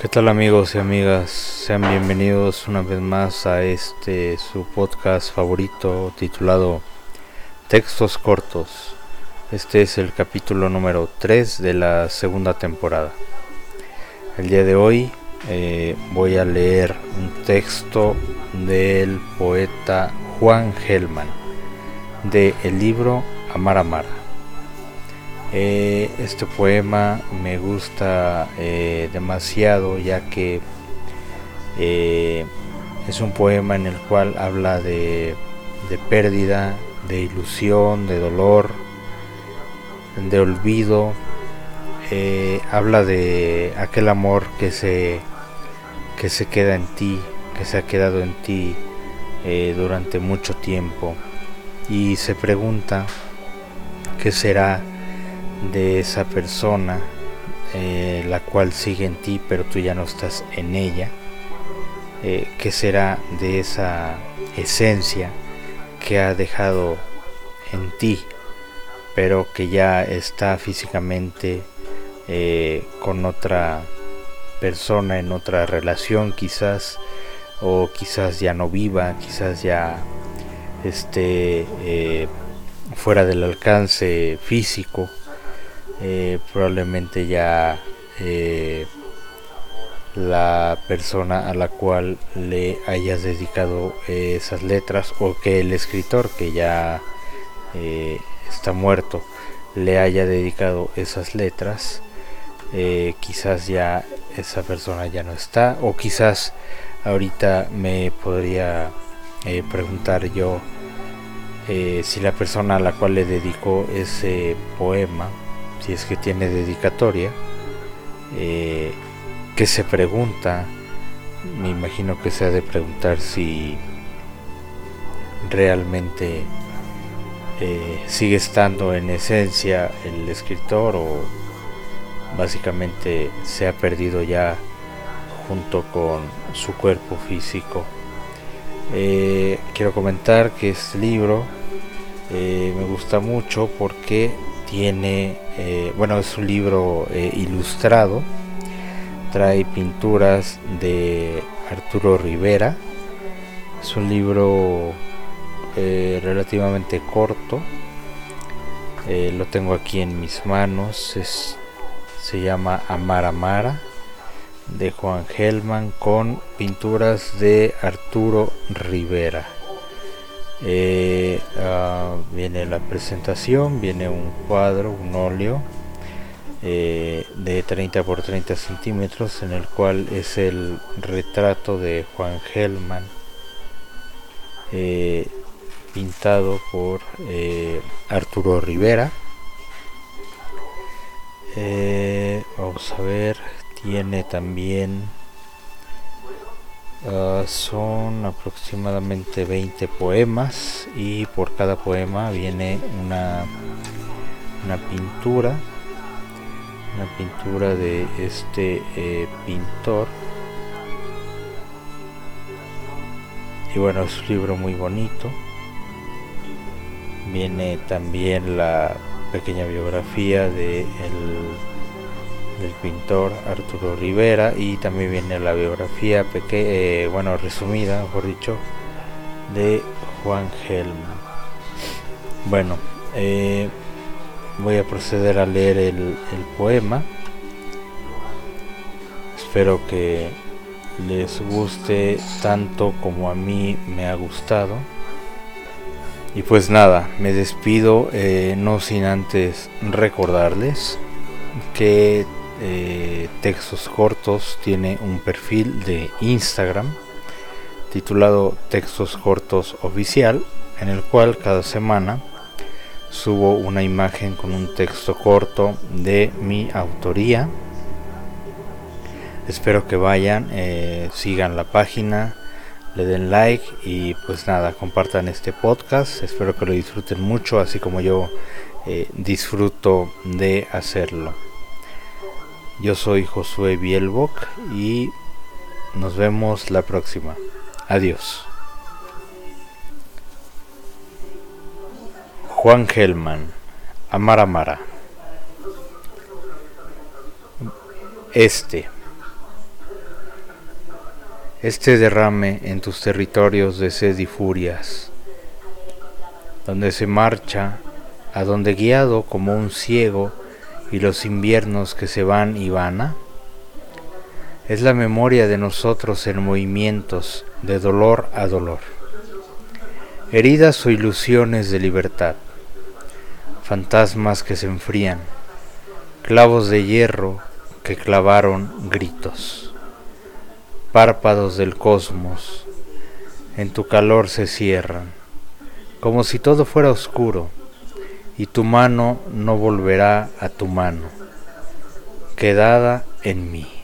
¿Qué tal amigos y amigas? Sean bienvenidos una vez más a su podcast favorito titulado Textos Cortos. Este es el capítulo número 3 de la segunda temporada. El día de hoy voy a leer un texto del poeta Juan Gelman de el libro Amar Amara. Este poema me gusta demasiado, ya que es un poema en el cual habla de pérdida, de ilusión, de dolor, de olvido. Habla de aquel amor que se queda en ti, que se ha quedado en ti durante mucho tiempo, y se pregunta qué será de esa persona la cual sigue en ti pero tú ya no estás en ella. ¿Qué será de esa esencia que ha dejado en ti pero que ya está físicamente con otra persona, en otra relación quizás, o quizás ya no viva, quizás ya esté fuera del alcance físico? Probablemente ya la persona a la cual le hayas dedicado esas letras, o que el escritor, que ya está muerto, le haya dedicado esas letras, quizás ya esa persona ya no está, o quizás ahorita me podría preguntar yo si la persona a la cual le dedicó ese poema, si es que tiene dedicatoria, que se pregunta, me imagino que se ha de preguntar si realmente sigue estando en esencia el escritor, o básicamente se ha perdido ya junto con su cuerpo físico. Quiero comentar que este libro me gusta mucho porque tiene, es un libro ilustrado, trae pinturas de Arturo Rivera. Es un libro relativamente corto, lo tengo aquí en mis manos. Se llama Amar Amara, de Juan Gelman, con pinturas de Arturo Rivera. Viene la presentación, viene un cuadro, un óleo de 30 por 30 centímetros, en el cual es el retrato de Juan Gelman, pintado por Arturo Rivera. Vamos a ver, tiene también son aproximadamente 20 poemas, y por cada poema viene una pintura de este pintor. Y bueno, es un libro muy bonito. Viene también la pequeña biografía del pintor Arturo Rivera, y también viene la biografía resumida, mejor dicho, de Juan Gelman. Bueno, voy a proceder a leer el poema. Espero que les guste tanto como a mí me ha gustado. Y pues nada, me despido, no sin antes recordarles que Textos Cortos tiene un perfil de Instagram titulado Textos Cortos Oficial, en el cual cada semana subo una imagen con un texto corto de mi autoría. Espero que vayan, sigan la página, le den like, y pues nada, compartan este podcast. Espero que lo disfruten mucho, así como yo disfruto de hacerlo. Yo soy Josué Bielbock y nos vemos la próxima. Adiós. Juan Gelman, Amar Amara. este derrame en tus territorios de sed y furias, donde se marcha, a donde guiado como un ciego y los inviernos que se van y van, es la memoria de nosotros en movimientos de dolor a dolor, heridas o ilusiones de libertad, fantasmas que se enfrían, clavos de hierro que clavaron gritos, párpados del cosmos, en tu calor se cierran, como si todo fuera oscuro, y tu mano no volverá a tu mano, quedada en mí.